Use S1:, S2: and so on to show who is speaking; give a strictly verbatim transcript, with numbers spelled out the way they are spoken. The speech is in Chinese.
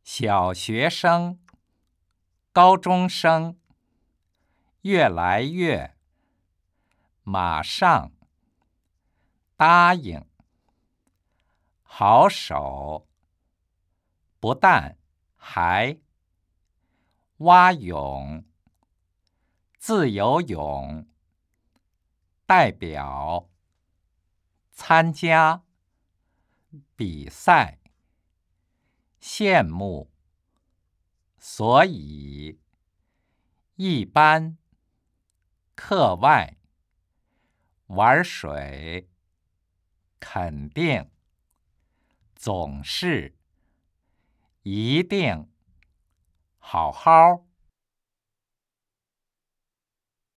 S1: 小学生、高中生，越来越，马上，答应，好手，不但，还，蛙泳，自由泳，代表，参加，比赛，羡慕，所以，一般，课外，玩水，肯定，总是，一定，好好。